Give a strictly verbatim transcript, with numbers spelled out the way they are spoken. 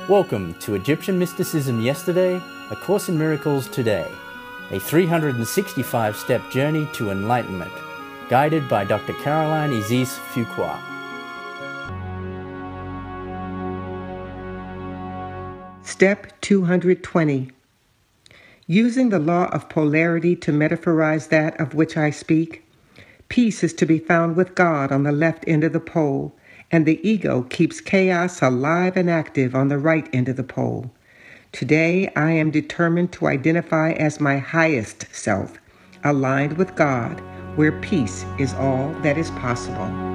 Welcome to Egyptian Mysticism Yesterday, A Course in Miracles Today, a three hundred sixty-five step journey to enlightenment, guided by Doctor Caroline Isis Fuqua. Step two hundred twenty. Using the law of polarity to metaphorize that of which I speak, peace is to be found with God on the left end of the pole, and the ego keeps chaos alive and active on the right end of the pole. Today, I am determined to identify as my highest self, aligned with God, where peace is all that is possible.